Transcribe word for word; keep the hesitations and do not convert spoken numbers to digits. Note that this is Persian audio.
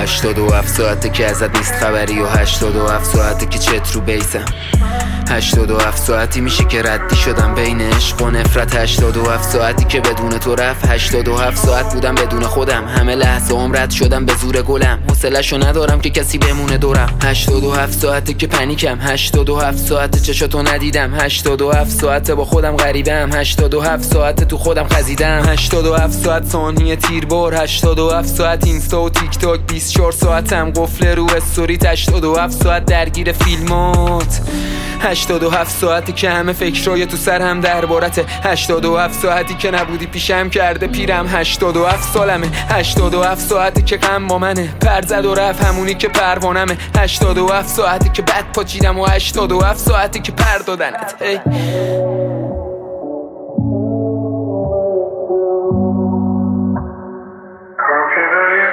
هشتاد و هفت ساعته که ازت نیست خبری و هشتاد و هفت ساعته که چت رو بیسم. هشتاد و هفت ساعتی میشه که ردی شدم بین عشق و نفرت. هشتاد و هفت ساعتی که بدون تو رفت. هشتاد و هفت ساعت بودم بدون خودم، همه لحظه هم رد شدم به زور گلم. حوصله‌شو ندارم که کسی بمونه دورم. هشتاد و هفت ساعته که پنیکم. هشتاد و هفت ساعته چشاتو ندیدم. هشتاد و هفت ساعته با خودم غریبم. هشتاد و هفت ساعته تو خودم خزیدم. هشتاد و هفت ساعت ثانیه تیربر. هشتاد و هفت ساعت اینستا و تیک تاک. بیست و چهار ساعتم قفل رو استوریت. هشتاد و هفت ساعت درگیر فیلمات. هشتاد و هفت ساعتی که همه فکرای تو سرم دربارته. هشتاد و هفت ساعتی که نبودی پیشم کرده پیرم. هشتاد و هفت سالمه. هشتاد و هفت ساعتی که غم با منه. پر زد و رفت همونی که پروانمه. هشتاد و هفت ساعتی که بد پاچیدم و هشتاد و هفت ساعتی که پر دادنت. hey. Copy the